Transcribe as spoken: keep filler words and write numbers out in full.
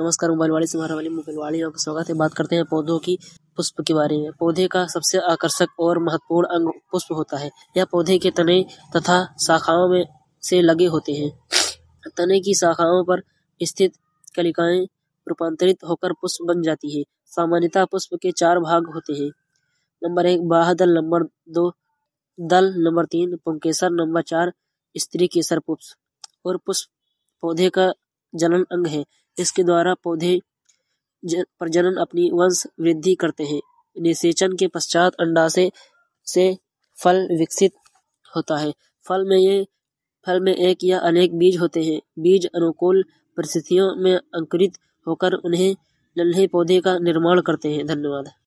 नमस्कार, मोबाइल वाले से हमारा वाली मोबाइल वाले आपका स्वागत है। बात करते हैं पौधों की पुष्प के बारे में। पौधे का सबसे आकर्षक और महत्वपूर्ण अंग पुष्प होता है। यह पौधे के तने तथा शाखाओं में से लगे होते हैं। तने की शाखाओं पर स्थित कलिकाएं रूपांतरित होकर पुष्प बन जाती है। सामान्यतः पुष्प के चार भाग होते हैं। नंबर एक बाह्य दल, नंबर दो दल, नंबर तीन पुंकेसर, नंबर चार स्त्री केसर पुष्प। और पुष्प पौधे का जनन अंग है। इसके द्वारा पौधे प्रजनन अपनी वंश वृद्धि करते हैं। निषेचन के पश्चात अंडाशय से फल विकसित होता है। फल में ये फल में एक या अनेक बीज होते हैं। बीज अनुकूल परिस्थितियों में अंकुरित होकर उन्हें नन्हे पौधे का निर्माण करते हैं। धन्यवाद।